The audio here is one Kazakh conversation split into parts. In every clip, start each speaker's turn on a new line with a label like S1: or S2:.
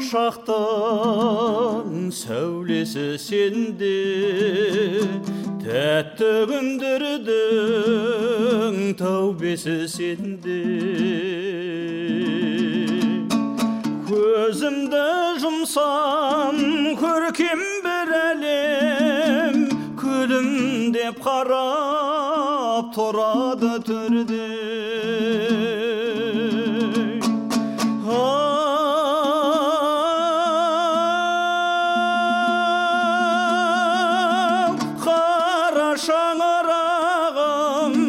S1: шақтың сәулесі сенде, тәтті күндердің тәубесі сенде. Көзімді жұмсам көркем бір әлем, күлімдеп қарап тұрады төрде. Қара шаңырағым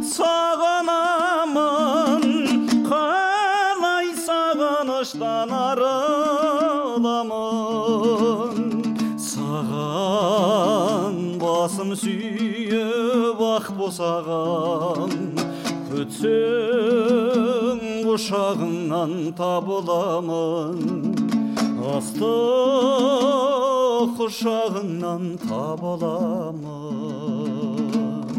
S1: сағынамын, қалай сағыныштан арыламын. Саған басым сүйіп ақ босағам, күтсең құшағыңнан табыламын. Астық құшағыңнан табыламын.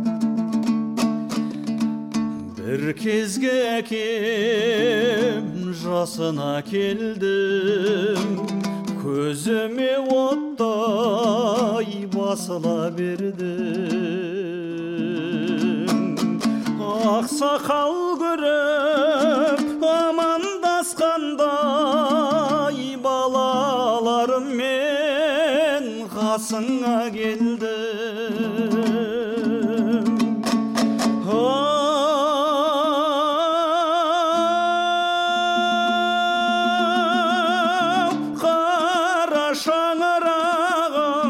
S1: Бір кезге әкем жасына келдім, көзіме оттай басыла бердім. Ақсақал көріп амандасқандай, балаларыммен қасыңа келдім. Қара шаңырағым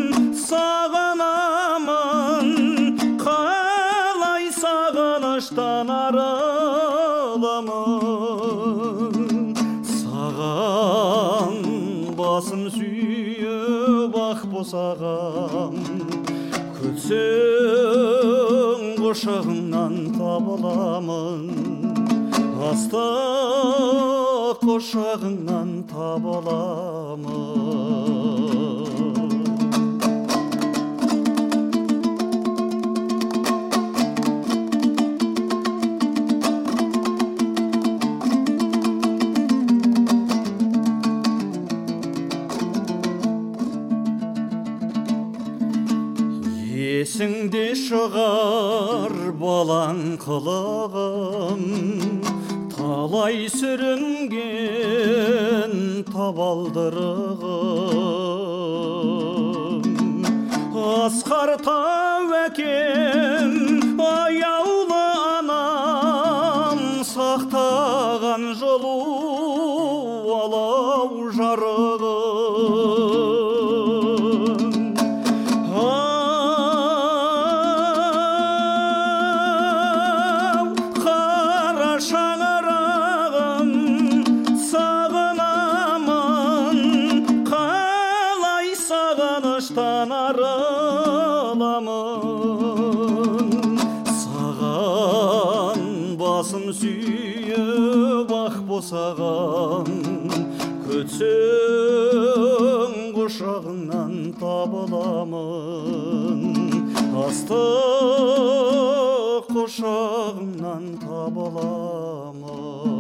S1: сағынамын, қалай сағыныштан арыламын. Саған басым сүйіп ақ босағам, күтсең құшағыңнан табыламын. Астық құшағыңнан табыламын. Есіңде шығар балаң қылығым, талай сүрінген табалдырығым. Асқар тау әкем, аяулы анам, сақтаған жылу алау жарығым. Шаңырағым сағынамын, қалай сағыныштан арыламын. Саған басым сүйіп ақ босағам, күтсең құшағыңнан табыламын. Астық құшағыңнан табыламын.